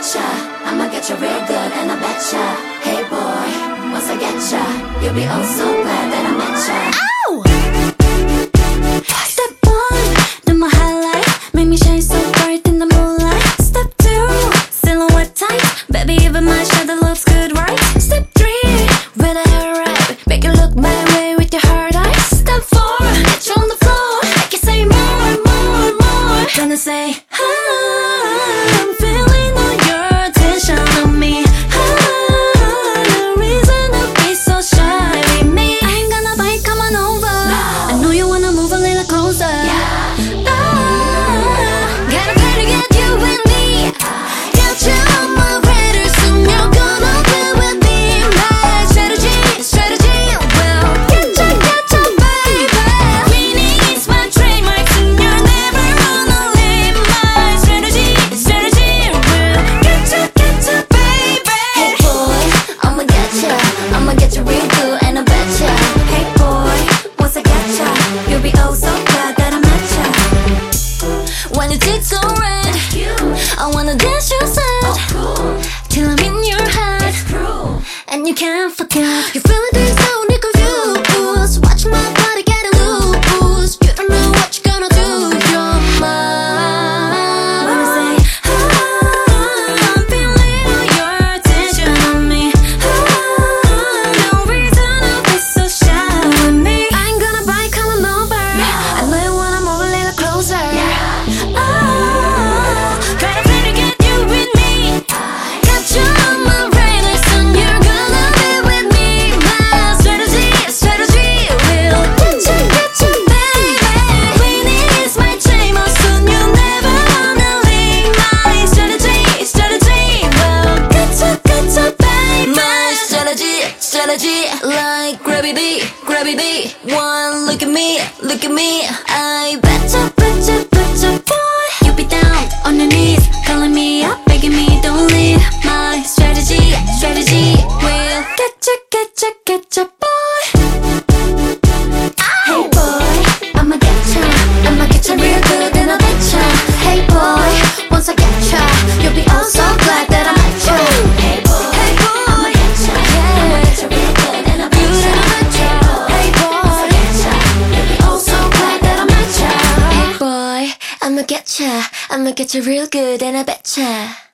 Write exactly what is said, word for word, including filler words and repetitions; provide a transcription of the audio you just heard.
getcha, I'ma get you real good and I betcha. Hey boy, once I get ya, you'll be oh so glad that I met ya. Ow! Step one, do my highlight, make me shine so bright in the moonlight. Step two, silhouette tight, baby even my shadow looks good, right? Step three, with a hair right, make you look my way with your hard eyes. Step four, get you on the floor, make you say more, more, more. Gonna say, I'm feeling all your attention on me. Ah, no reason to be so shy with me. I ain't gonna bite, come on over. No. I know you wanna move a little closer. Yeah. Ah, gotta try to get you with me. Get you on my radar, soon you're gonna be with me. My strategy, strategy will get you, get you, baby. Winning is my trademark, soon you'll never gonna leave. My strategy, strategy will get you, get you, baby. Hey boy, I'ma get ya, I'ma get you real good and I bet ya. Hey boy, once I get ya, you'll be oh so glad that I met ya. When your cheeks so red, I wanna dance your side, till I'm in your head, and you can't forget. You're feeling this so confused. Watch my body get loose. You don't know what you're gonna do. You're mine. When I say, ah, I'm feeling all your attention on me. Ah, no reason to be so shy with me. I ain't gonna bite, come on over. I know you wanna move a little closer. Ah, gotta play to get you with me. Got you on my radar, soon you're gonna be with me. My strategy, strategy will get you, get you, baby. Winning is my dream, oh soon you'll never wanna leave. My strategy, strategy will get you, get you, baby. My strategy, strategy like gravity, gravity. One look at me, look at me. I betcha, betcha, betcha, boy. You be down on your knees, calling me up, begging me don't leave. My strategy, strategy will get you, get you, get you, boy. Hey boy, I'ma get ya, I'ma get ya real good and I bet ya. Hey boy, once I get ya, you'll be oh so glad that I met ya. Hey boy, hey boy, I'ma get ya, I'ma get ya real good and I bet ya. Hey boy, once I get ya, you'll be oh so glad that I met ya. Hey boy, I'ma get ya, I'ma get ya real good and I bet ya.